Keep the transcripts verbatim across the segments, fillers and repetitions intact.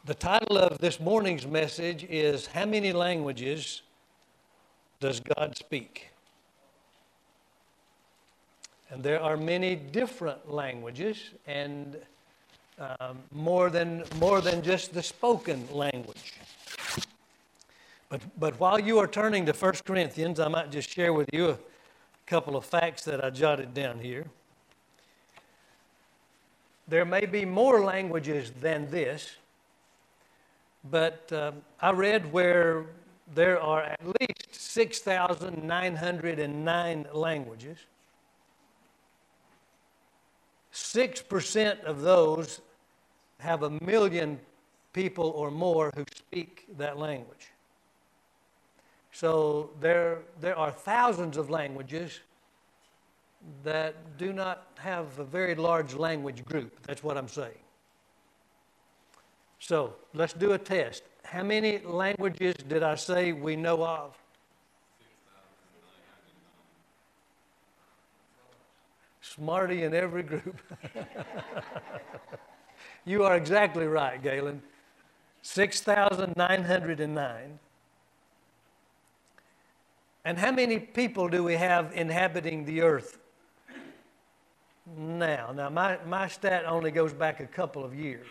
The title of this morning's message is, How Many Languages Does God Speak? And there are many different languages, and um, more than more than just the spoken language. But but while you are turning to First Corinthians, I might just share with you a couple of facts that I jotted down here. There may be more languages than this, but uh, I read where there are at least six thousand nine hundred nine languages. six percent of those have a million people or more who speak that language. So there, there are thousands of languages that do not have a very large language group. That's what I'm saying. So let's do a test. How many languages did I say we know of? Smarty in every group. You are exactly right, Galen. six thousand nine hundred nine. And how many people do we have inhabiting the earth now? Now, my, my stat only goes back a couple of years.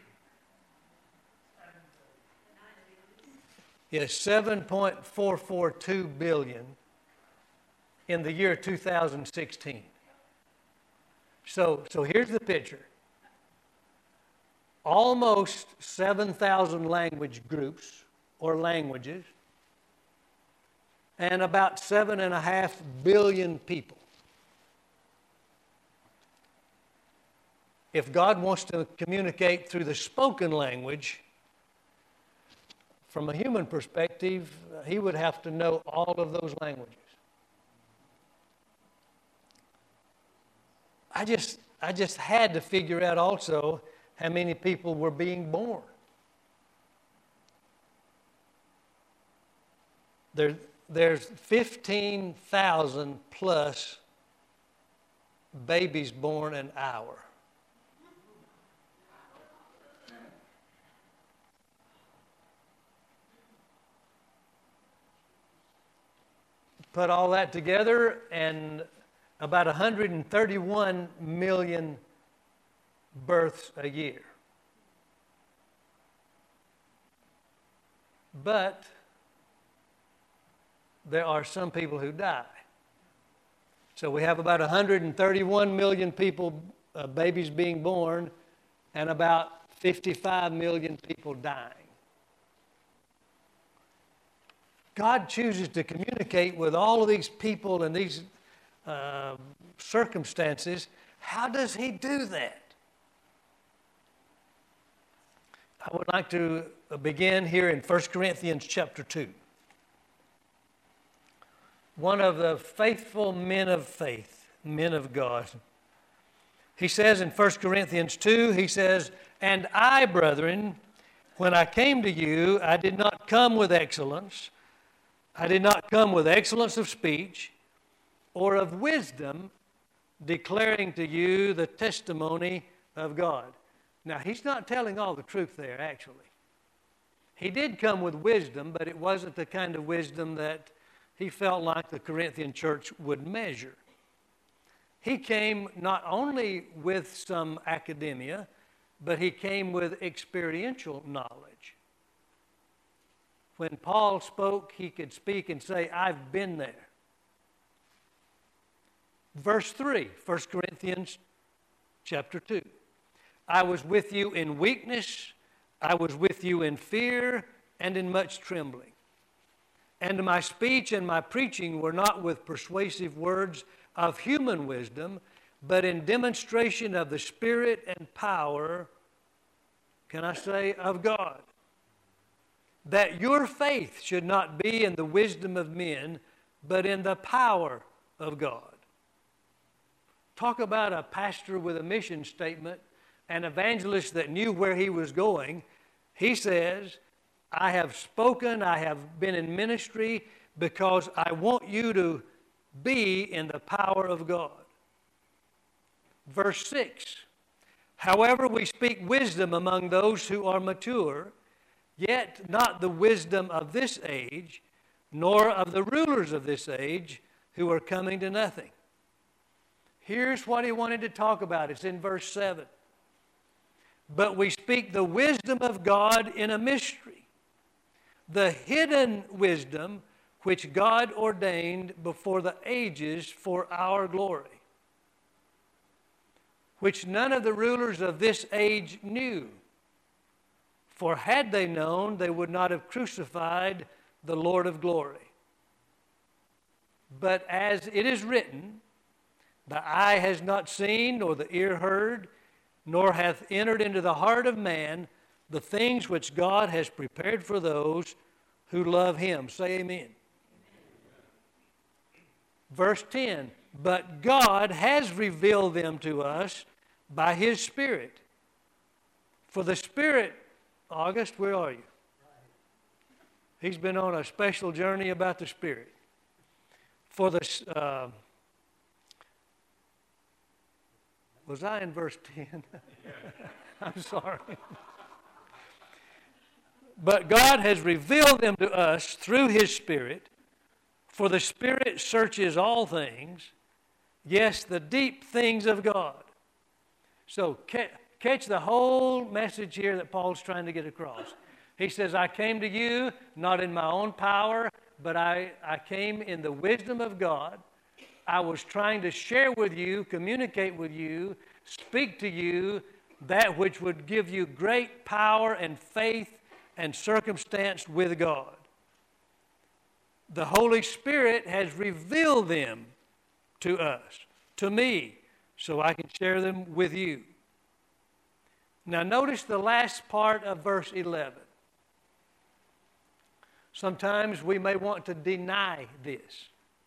Yes, seven point four four two billion in the year two thousand sixteen. So, so here's the picture. Almost seven thousand language groups or languages, and about seven and a half billion people. If God wants to communicate through the spoken language, from a human perspective, he would have to know all of those languages. I just, I just had to figure out also how many people were being born. There, there's fifteen thousand plus babies born an hour. Put all that together, and about one hundred thirty-one million births a year. But there are some people who die. So we have about one hundred thirty-one million people, uh, babies being born, and about fifty-five million people dying. God chooses to communicate with all of these people and these uh, circumstances. How does he do that? I would like to begin here in First Corinthians chapter two. One of the faithful men of faith, men of God. He says in First Corinthians two, he says, "And I, brethren, when I came to you, I did not come with excellence. I did not come with excellence of speech or of wisdom, declaring to you the testimony of God." Now, he's not telling all the truth there, actually. He did come with wisdom, but it wasn't the kind of wisdom that he felt like the Corinthian church would measure. He came not only with some academia, but he came with experiential knowledge. When Paul spoke, he could speak and say, "I've been there." Verse three, First Corinthians chapter two. "I was with you in weakness, I was with you in fear, and in much trembling. And my speech and my preaching were not with persuasive words of human wisdom, but in demonstration of the Spirit and power," can I say, "of God, that your faith should not be in the wisdom of men, but in the power of God." Talk about a pastor with a mission statement, an evangelist that knew where he was going. He says, "I have spoken, I have been in ministry because I want you to be in the power of God." Verse six, However, we speak wisdom among those who are mature, yet not the wisdom of this age, nor of the rulers of this age who are coming to nothing. Here's what he wanted to talk about. It's in verse seven. But we speak the wisdom of God in a mystery, the hidden wisdom which God ordained before the ages for our glory, which none of the rulers of this age knew. For had they known, they would not have crucified the Lord of glory. But as it is written, the eye has not seen, nor the ear heard, nor hath entered into the heart of man the things which God has prepared for those who love him. Say amen. Verse ten, but God has revealed them to us by his Spirit. For the Spirit, August, where are you? He's been on a special journey about the Spirit. For the, uh, was I in verse ten? I'm sorry. But God has revealed them to us through his Spirit. For the Spirit searches all things, yes, the deep things of God. So ca- catch the whole message here that Paul's trying to get across. He says, I came to you not in my own power, but I, I came in the wisdom of God. I was trying to share with you, communicate with you, speak to you that which would give you great power and faith and circumstance with God. The Holy Spirit has revealed them to us, to me, so I can share them with you. Now notice the last part of verse eleven. Sometimes we may want to deny this.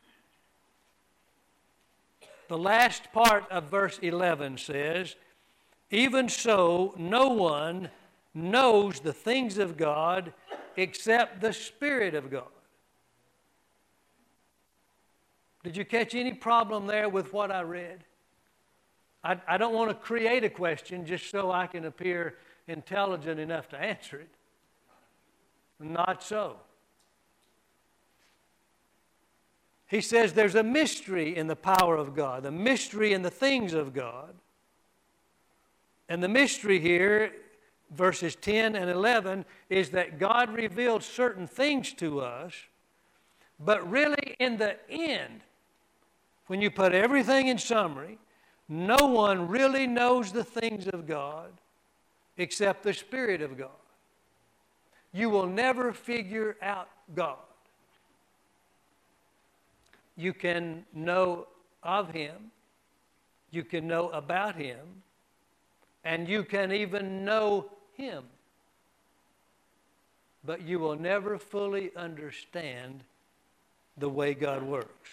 The last part of verse eleven says, even so, no one knows the things of God except the Spirit of God. Did you catch any problem there with what I read? I, I don't want to create a question just so I can appear intelligent enough to answer it. Not so. He says there's a mystery in the power of God, a mystery in the things of God. And the mystery here, verses ten and eleven, is that God revealed certain things to us, but really in the end, when you put everything in summary, no one really knows the things of God except the Spirit of God. You will never figure out God. You can know of him, you can know about him, and you can even know him. But you will never fully understand the way God works.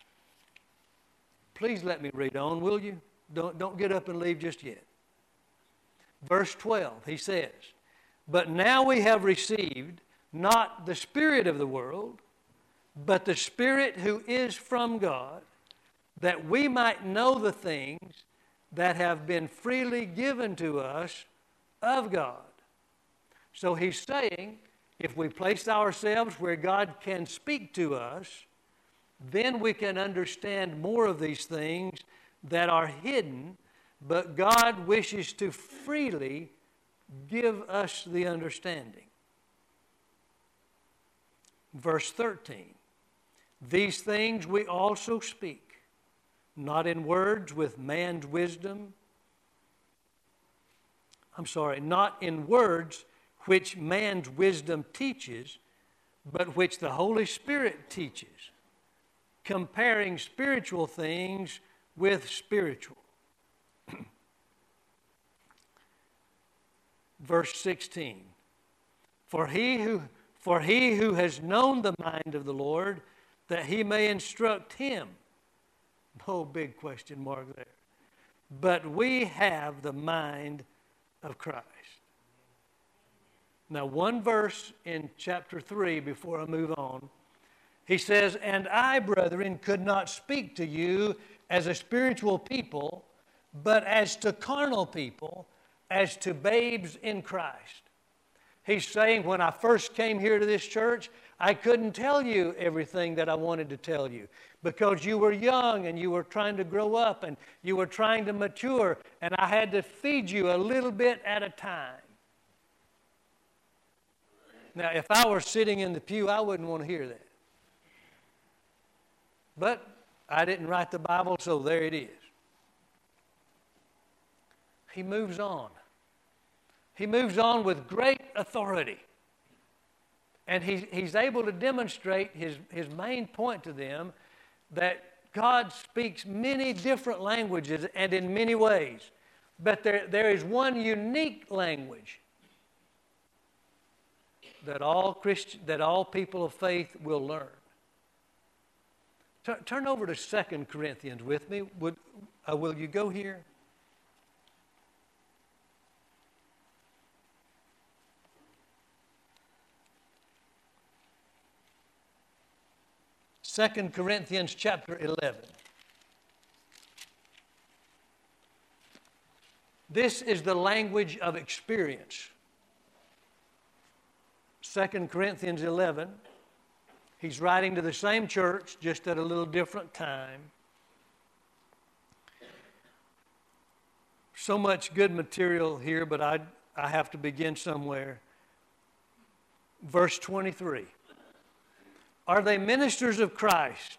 Please let me read on, will you? Don't, don't get up and leave just yet. Verse twelve, he says, but now we have received not the spirit of the world, but the Spirit who is from God, that we might know the things that have been freely given to us of God. So he's saying, if we place ourselves where God can speak to us, then we can understand more of these things that are hidden, but God wishes to freely give us the understanding. Verse thirteen, these things we also speak, not in words with man's wisdom. I'm sorry, not in words which man's wisdom teaches, but which the Holy Spirit teaches, comparing spiritual things with spiritual. Verse sixteen, for he who for he who has known the mind of the Lord, that he may instruct him. No big question mark there. But we have the mind of Christ. Now, one verse in chapter three before I move on. He says, and I, brethren, could not speak to you as a spiritual people, but as to carnal people, as to babes in Christ. He's saying, when I first came here to this church, I couldn't tell you everything that I wanted to tell you because you were young and you were trying to grow up and you were trying to mature, and I had to feed you a little bit at a time. Now, if I were sitting in the pew, I wouldn't want to hear that. But I didn't write the Bible, so there it is. He moves on. He moves on with great authority. And he, he's able to demonstrate his, his main point to them that God speaks many different languages and in many ways. But there, there is one unique language that all Christian, that all people of faith will learn. Turn, turn over to Second Corinthians with me. Would, uh, will you go here? Second Corinthians chapter eleven. This is the language of experience. Second Corinthians eleven. He's writing to the same church, just at a little different time. So much good material here, but I, I have to begin somewhere. Verse twenty-three. Are they ministers of Christ?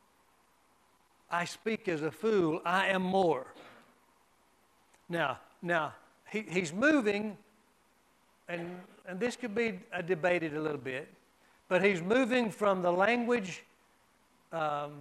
I speak as a fool. I am more. Now, now he, he's moving, and, and this could be uh, debated a little bit, but he's moving from the language um,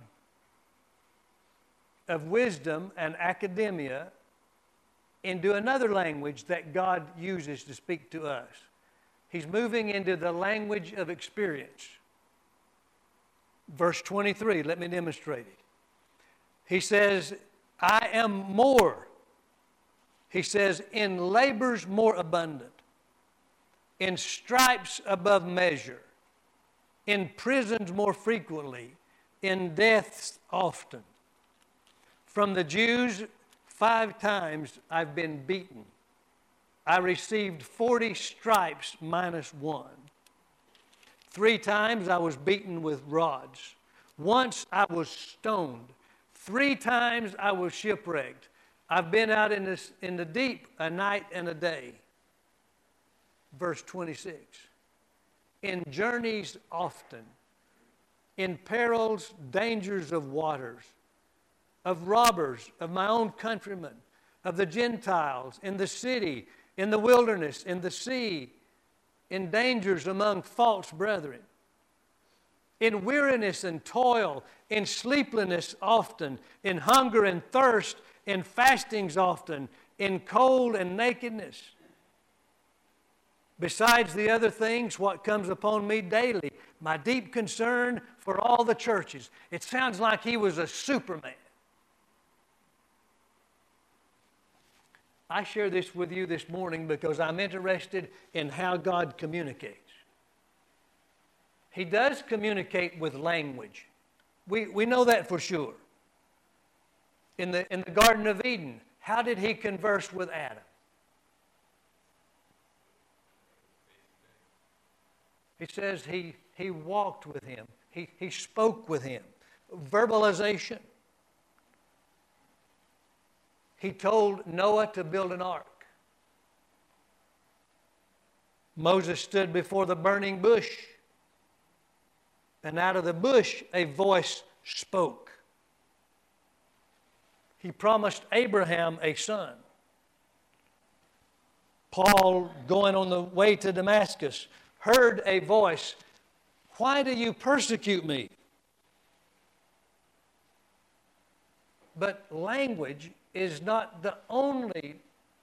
of wisdom and academia into another language that God uses to speak to us. He's moving into the language of experience. Verse twenty-three, let me demonstrate it. He says, I am more. He says, in labors more abundant, in stripes above measure, in prisons more frequently, in deaths often. From the Jews, five times I've been beaten. I received forty stripes minus one. Three times I was beaten with rods. Once I was stoned. Three times I was shipwrecked. I've been out in, this, in the deep a night and a day. Verse twenty-six. In journeys often, in perils, dangers of waters, of robbers, of my own countrymen, of the Gentiles, in the city, in the wilderness, in the sea, in dangers among false brethren, in weariness and toil, in sleeplessness often, in hunger and thirst, in fastings often, in cold and nakedness. Besides the other things, what comes upon me daily, my deep concern for all the churches. It sounds like he was a Superman. I share this with you this morning because I'm interested in how God communicates. He does communicate with language. We, we know that for sure. In the, in the Garden of Eden, how did he converse with Adam? He says he, he walked with him. He, he spoke with him. Verbalization. He told Noah to build an ark. Moses stood before the burning bush, and out of the bush a voice spoke. He promised Abraham a son. Paul, going on the way to Damascus, heard a voice, "Why do you persecute me?" But language is not the only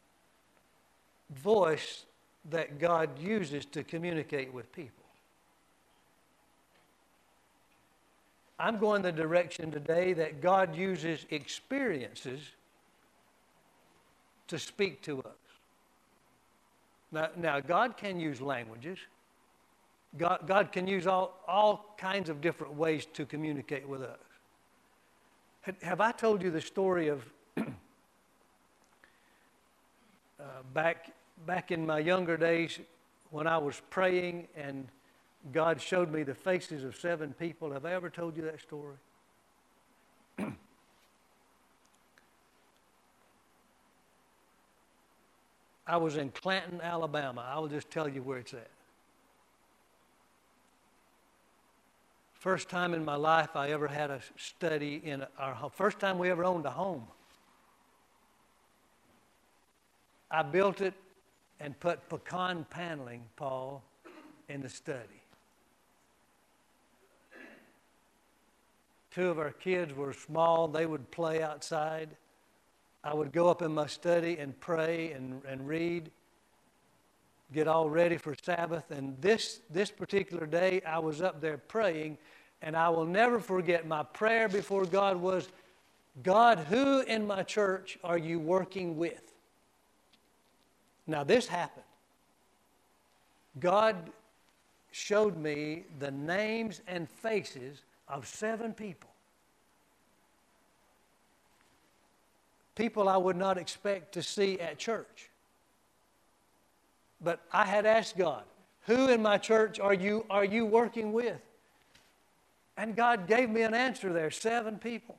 voice that God uses to communicate with people. I'm going the direction today that God uses experiences to speak to us. Now, now God can use languages. God, God can use all, all kinds of different ways to communicate with us. Have I told you the story of uh, back, back in my younger days when I was praying and God showed me the faces of seven people. Have I ever told you that story? I was in Clanton, Alabama. I will just tell you where it's at. First time in my life I ever had a study in our home. First time we ever owned a home. I built it and put pecan paneling, Paul, in the study. Two of our kids were small. They would play outside. I would go up in my study and pray and, and read, get all ready for Sabbath. And this, this particular day, I was up there praying, and I will never forget my prayer before God was, God, who in my church are you working with? Now, this happened. God showed me the names and faces of seven people. People I would not expect to see at church. But I had asked God, who in my church are you, are you working with? And God gave me an answer there, seven people.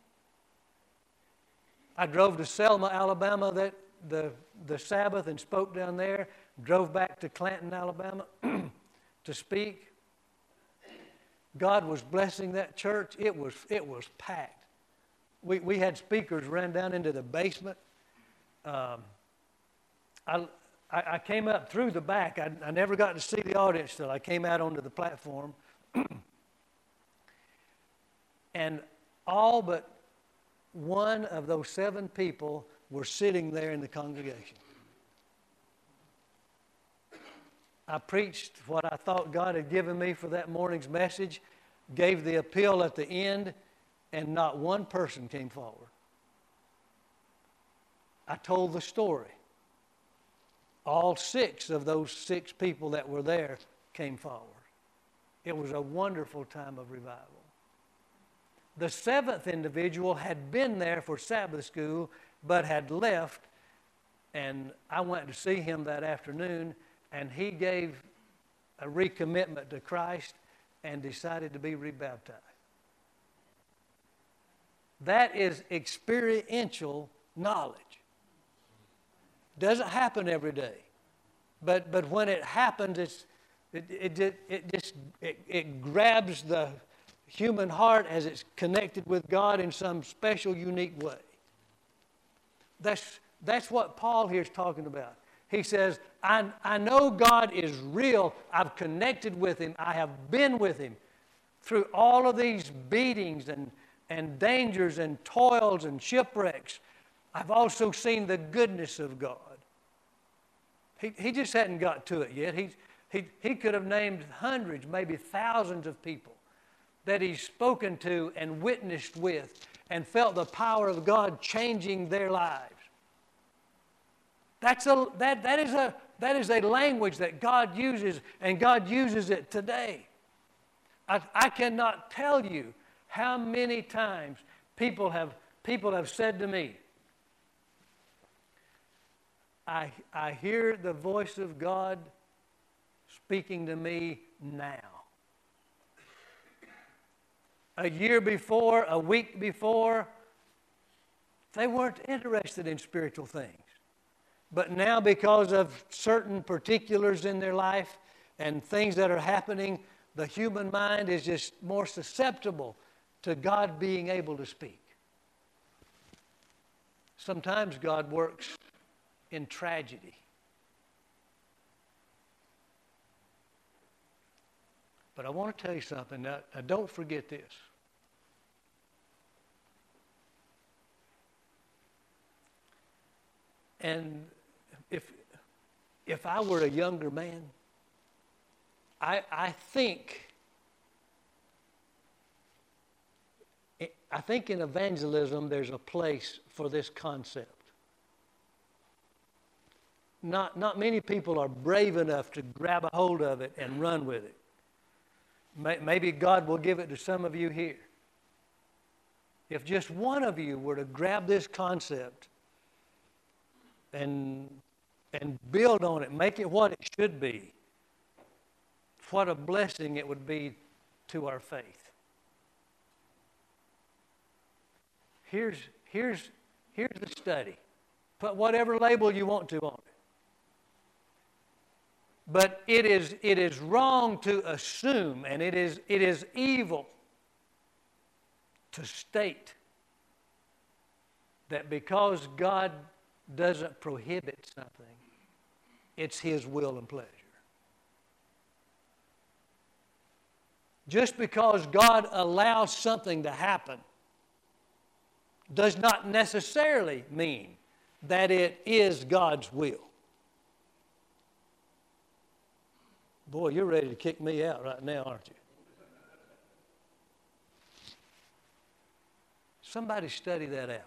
I drove to Selma, Alabama that the, the Sabbath and spoke down there. Drove back to Clanton, Alabama to speak. God was blessing that church. It was, it was packed. We, we had speakers run down into the basement. Um, I, I, I came up through the back. I, I never got to see the audience till I came out onto the platform. And all but one of those seven people were sitting there in the congregation. I preached what I thought God had given me for that morning's message, gave the appeal at the end, and not one person came forward. I told the story. All six of those six people that were there came forward. It was a wonderful time of revival. The seventh individual had been there for Sabbath school, but had left, and I went to see him that afternoon, and he gave a recommitment to Christ and decided to be rebaptized. That is experiential knowledge. Doesn't happen every day, but but when it happens, it's it it, it, it just it, it grabs the human heart as it's connected with God in some special, unique way. That's that's what Paul here is talking about. He says, I, I know God is real. I've connected with Him. I have been with Him through all of these beatings and, and dangers and toils and shipwrecks. I've also seen the goodness of God. He, he just hadn't got to it yet. He, he, he could have named hundreds, maybe thousands of people that he's spoken to and witnessed with and felt the power of God changing their lives. That's a, that, that, is a, that is a language that God uses, and God uses it today. I, I cannot tell you how many times people have, people have said to me, I, I hear the voice of God speaking to me now. A year before, a week before, they weren't interested in spiritual things. But now, because of certain particulars in their life and things that are happening, the human mind is just more susceptible to God being able to speak. Sometimes God works in tragedy. But I want to tell you something. Now, now don't forget this. And if if I were a younger man, I I think I think in evangelism there's a place for this concept. Not not many people are brave enough to grab a hold of it and run with it. Maybe God will give it to some of you here. If just one of you were to grab this concept and and build on it, make it what it should be. What a blessing it would be to our faith. Here's, here's, here's the study. Put whatever label you want to on it. But it is, it is wrong to assume, and it is, it is evil to state that because God doesn't prohibit something, it's His will and pleasure. Just because God allows something to happen does not necessarily mean that it is God's will. Boy, you're ready to kick me out right now, aren't you? Somebody study that out.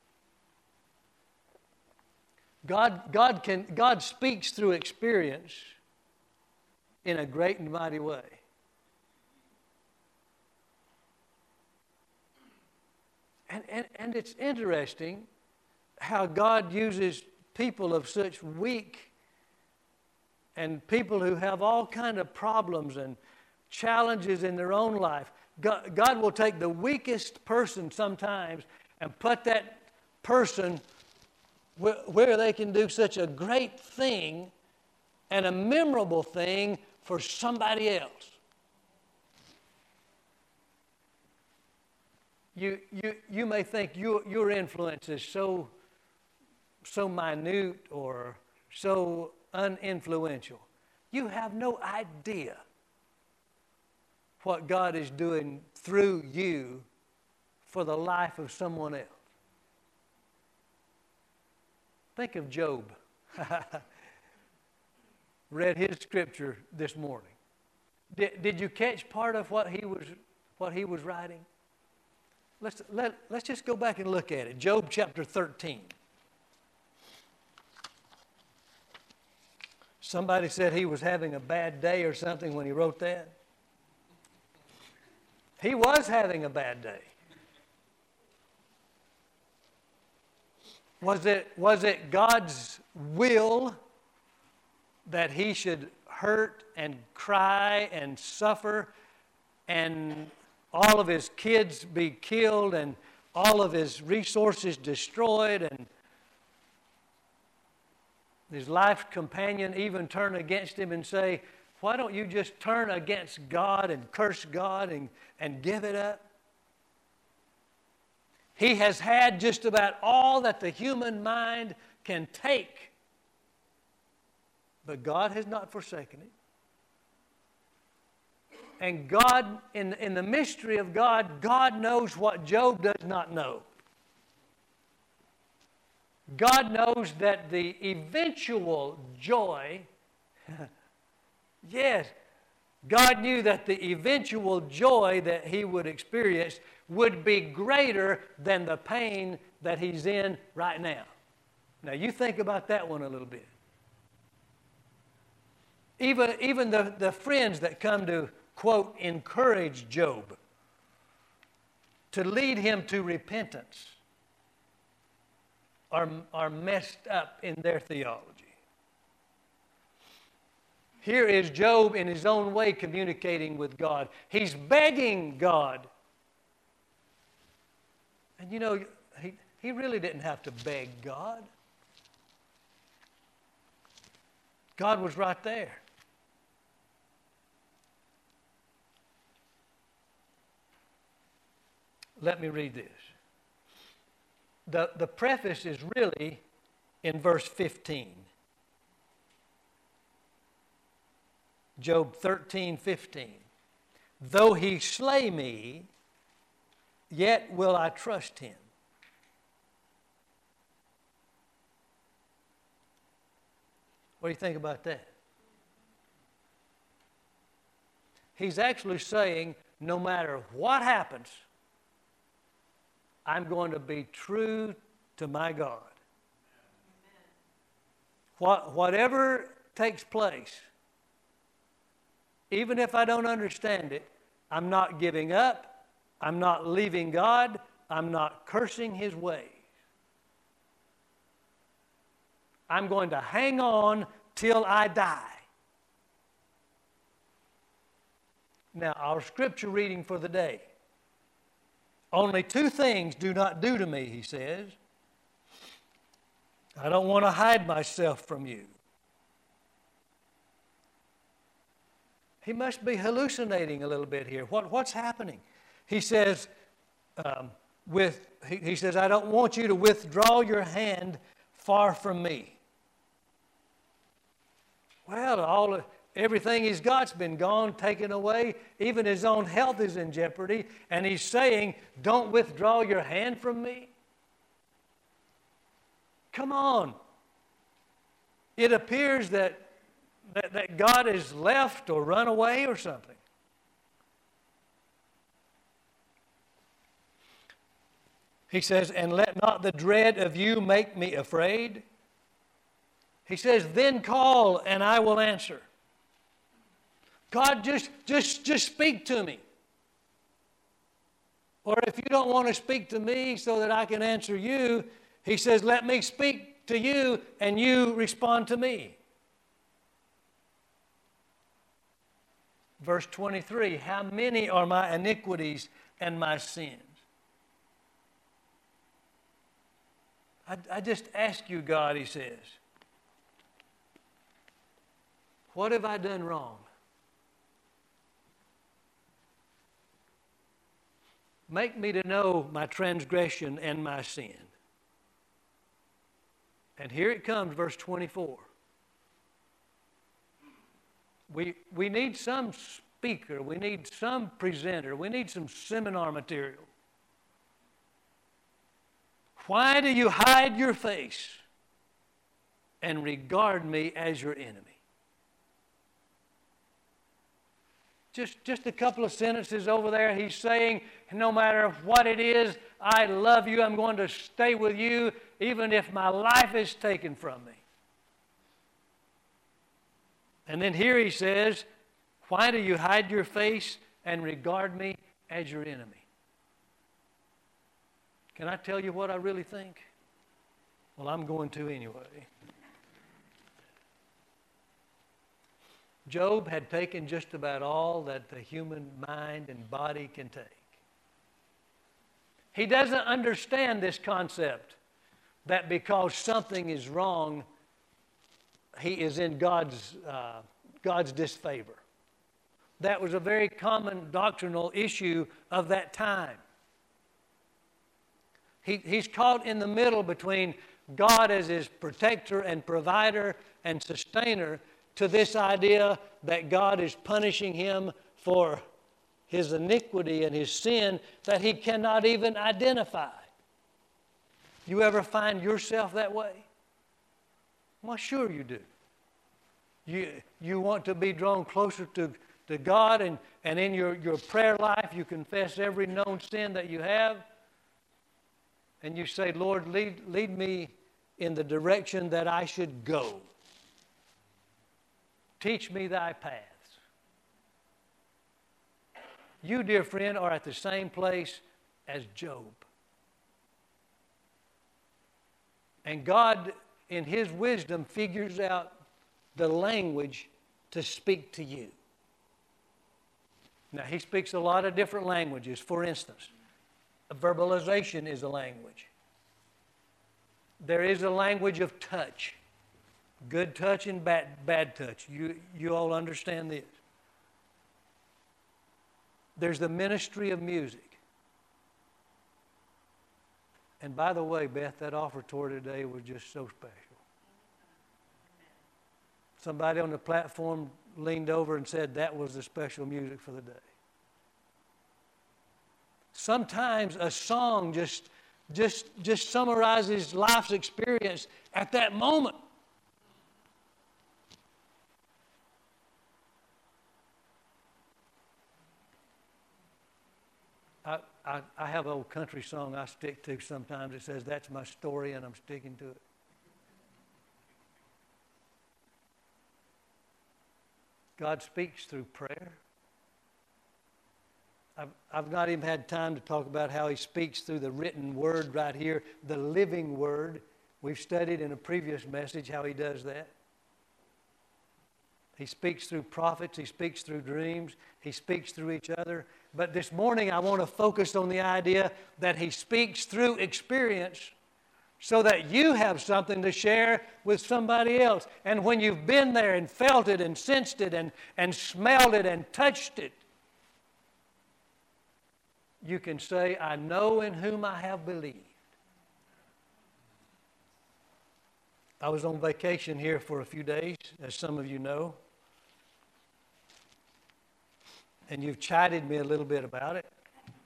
God, God, can, God speaks through experience in a great and mighty way. And, and, and it's interesting how God uses people of such weak and people who have all kind of problems and challenges in their own life. God, God will take the weakest person sometimes and put that person where, where they can do such a great thing and a memorable thing for somebody else. You, you, you may think your, your influence is so, so minute or so uninfluential. You have no idea what God is doing through you for the life of someone else. Think of Job. Read his scripture this morning. Did, did you catch part of what he was, what he was writing? Let's, let, let's just go back and look at it. Job chapter thirteen. Somebody said he was having a bad day or something when he wrote that. He was having a bad day. Was it, was it God's will that he should hurt and cry and suffer and all of his kids be killed and all of his resources destroyed and his life companion even turn against him and say, why don't you just turn against God and curse God and, and give it up? He has had just about all that the human mind can take. But God has not forsaken it. And God, in, in the mystery of God, God knows what Job does not know. God knows that the eventual joy, yes, God knew that the eventual joy that he would experience would be greater than the pain that he's in right now. Now, you think about that one a little bit. Even, even the, the friends that come to, quote, encourage Job, to lead him to repentance, are, are messed up in their theology. Here is Job in his own way communicating with God. He's begging God. And you know, he, he really didn't have to beg God. God was right there. Let me read this. The, the preface is really in verse fifteen. Job thirteen fifteen. Though he slay me, yet will I trust him. What do you think about that? He's actually saying, no matter what happens, I'm going to be true to my God. What, whatever takes place, even if I don't understand it, I'm not giving up. I'm not leaving God. I'm not cursing his ways. I'm going to hang on till I die. Now, our scripture reading for the day. Only two things do not do to me, he says. I don't want to hide myself from you. He must be hallucinating a little bit here. What, what's happening? He says, um, with, he, he says, I don't want you to withdraw your hand far from me. Well, all of, everything he's got's been gone, taken away. Even his own health is in jeopardy. And he's saying, don't withdraw your hand from me. Come on. It appears that, that, that God has left or run away or something. He says, and let not the dread of you make me afraid. He says, then call and I will answer. God, just, just, just speak to me. Or if you don't want to speak to me so that I can answer you, he says, let me speak to you and you respond to me. Verse twenty-three, how many are my iniquities and my sins? I, I just ask you, God, he says, what have I done wrong? Make me to know my transgression and my sin. And here it comes, verse twenty-four. We, we need some speaker. We need some presenter. We need some seminar material. Why do you hide your face and regard me as your enemy? Just, just a couple of sentences over there. He's saying, no matter what it is, I love you. I'm going to stay with you even if my life is taken from me. And then here he says, why do you hide your face and regard me as your enemy? Can I tell you what I really think? Well, I'm going to anyway. Job had taken just about all that the human mind and body can take. He doesn't understand this concept that because something is wrong, he is in God's, uh, God's disfavor. That was a very common doctrinal issue of that time. He, he's caught in the middle between God as his protector and provider and sustainer to this idea that God is punishing him for his iniquity and his sin that he cannot even identify. You ever find yourself that way? Well, sure you do. You, you want to be drawn closer to, to God, and, and in your, your prayer life you confess every known sin that you have. And you say, Lord, lead, lead me in the direction that I should go. Teach me thy paths. You, dear friend, are at the same place as Job. And God, in his wisdom, figures out the language to speak to you. Now, he speaks a lot of different languages. For instance, verbalization is a language. There is a language of touch. Good touch and bad, bad touch. You, you all understand this. There's the ministry of music. And by the way, Beth, that offertory today was just so special. Somebody on the platform leaned over and said that was the special music for the day. Sometimes a song just, just, just summarizes life's experience at that moment. I, I, I have an old country song I stick to sometimes. It says, that's my story and I'm sticking to it. God speaks through prayer. I've, I've not even had time to talk about how he speaks through the written word right here, the living word We've studied in a previous message how he does that. He speaks through prophets. He speaks through dreams. He speaks through each other. But this morning I want to focus on the idea that he speaks through experience so that you have something to share with somebody else. And when you've been there and felt it and sensed it and, and smelled it and touched it, you can say, I know in whom I have believed. I was on vacation here for a few days, as some of you know. And you've chided me a little bit about it.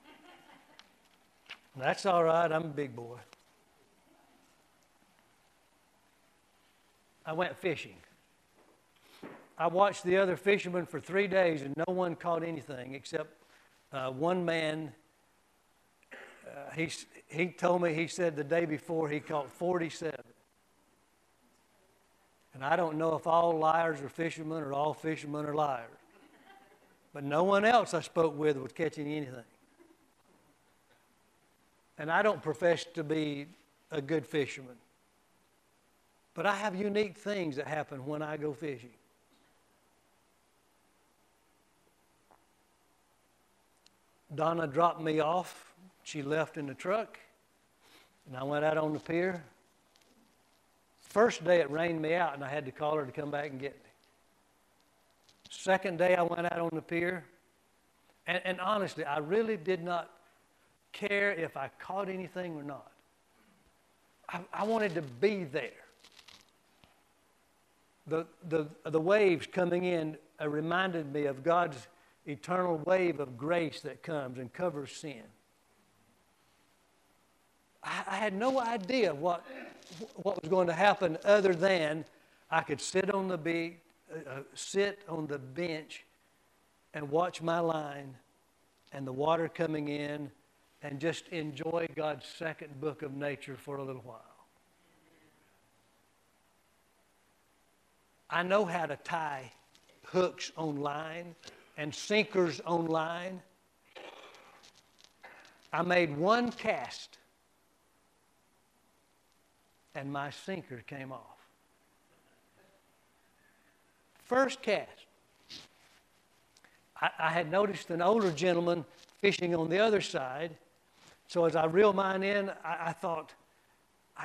That's all right, I'm a big boy. I went fishing. I watched the other fishermen for three days and no one caught anything except uh, one man. Uh, he, he told me, he said the day before he caught forty-seven. And I don't know if all liars are fishermen or all fishermen are liars. But no one else I spoke with was catching anything. And I don't profess to be a good fisherman. But I have unique things that happen when I go fishing. Donna dropped me off. She left in the truck. And I went out on the pier. First day it rained me out and I had to call her to come back and get me. Second day I went out on the pier. And, and honestly, I really did not care if I caught anything or not. I, I wanted to be there. The, the, the waves coming in uh, reminded me of God's eternal wave of grace that comes and covers sin. I, I had no idea what, what was going to happen other than I could sit on the beach, uh, sit on the bench and watch my line and the water coming in and just enjoy God's second book of nature for a little while. I know how to tie hooks on line and sinkers on line. I made one cast and my sinker came off. First cast. I, I had noticed an older gentleman fishing on the other side. So as I reeled mine in, I, I thought, I,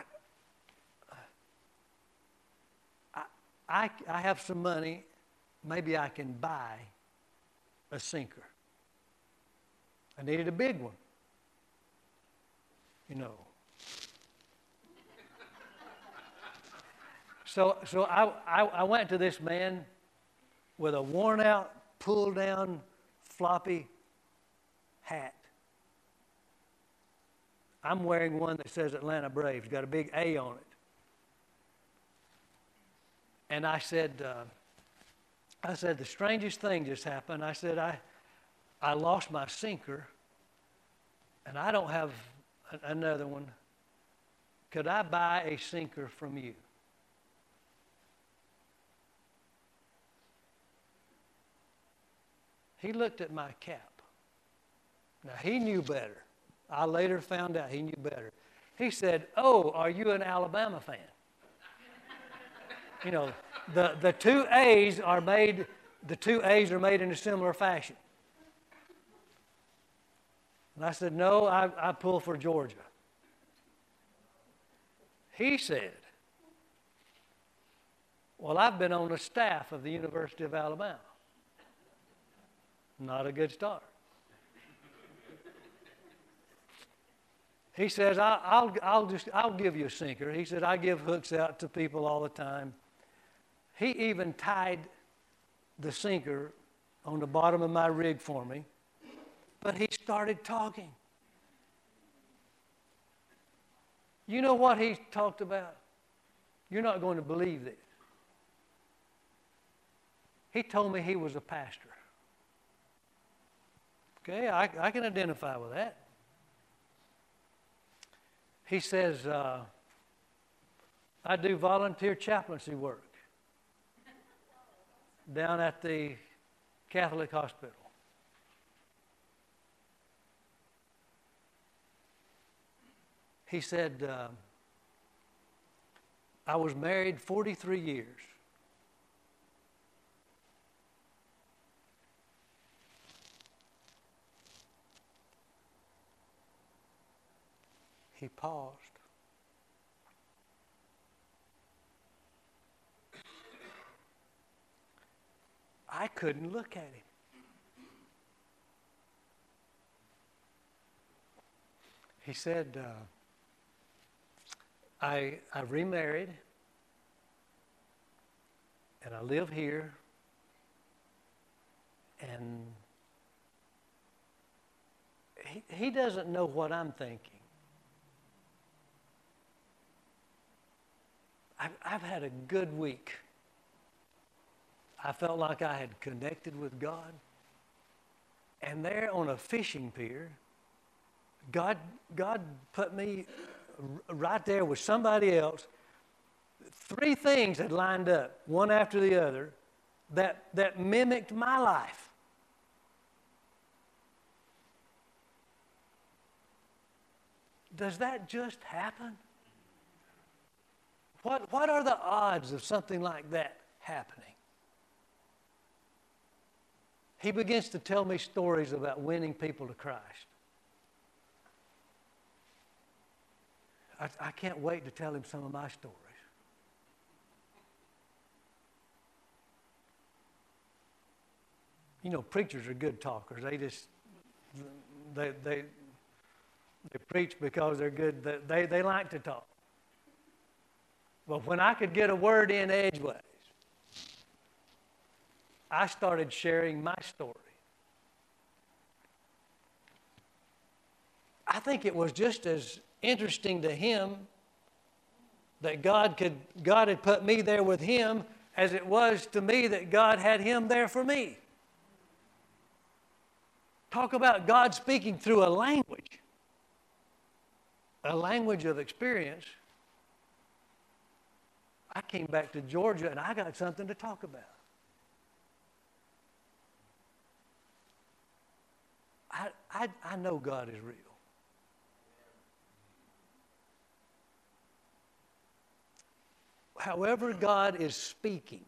I, I have some money. Maybe I can buy a sinker. I needed a big one. You know. So, so I, I, I went to this man with a worn out, pulled down, floppy hat. I'm wearing one that says Atlanta Braves, got a big A on it. And I said, uh, I said, the strangest thing just happened. I said, I, I lost my sinker, and I don't have a, another one. Could I buy a sinker from you? He looked at my cap. Now, he knew better. I later found out he knew better. He said, oh, are you an Alabama fan? You know, the, the two A's are made, the two A's are made in a similar fashion. And I said, no, I, I pull for Georgia. He said, well, I've been on the staff of the University of Alabama. Not a good start. He says, I'll, I'll, I'll, just, I'll give you a sinker. He said, I give hooks out to people all the time. He even tied the sinker on the bottom of my rig for me, but he started talking. You know what he talked about? You're not going to believe this. He told me he was a pastor. Okay, I, I can identify with that. He says, uh, I do volunteer chaplaincy work down at the Catholic hospital. He said, uh, I was married forty-three years. He paused. I couldn't look at him. He said, uh, I, I remarried, and I live here, and he, he doesn't know what I'm thinking. I've, I've had a good week. I felt like I had connected with God. And there on a fishing pier, God, God put me right there with somebody else. Three things had lined up, one after the other, that, that mimicked my life. Does that just happen? What, what are the odds of something like that happening? He begins to tell me stories about winning people to Christ. I, I can't wait to tell him some of my stories. You know, preachers are good talkers. They just, they, they, they preach because they're good. They, they, they like to talk. But when I could get a word in edgeways, I started sharing my story. I think it was just as interesting to him that God could God had put me there with him as it was to me that God had him there for me. Talk about God speaking through a language, a language of experience. I came back to Georgia and I got something to talk about. I, I, I know God is real. However God is speaking,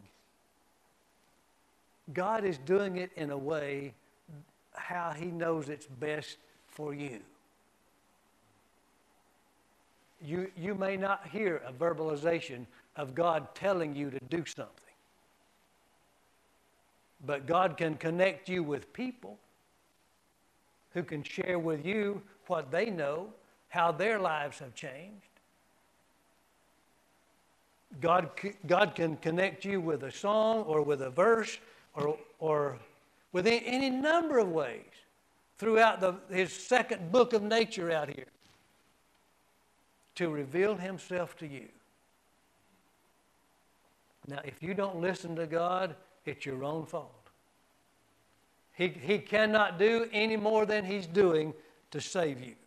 God is doing it in a way how he knows it's best for you. You, you may not hear a verbalization of God telling you to do something. But God can connect you with people who can share with you what they know, how their lives have changed. God, God can connect you with a song or with a verse or, or with any, any number of ways throughout the, his second book of nature out here to reveal himself to you. Now, if you don't listen to God, it's your own fault. He, he cannot do any more than he's doing to save you.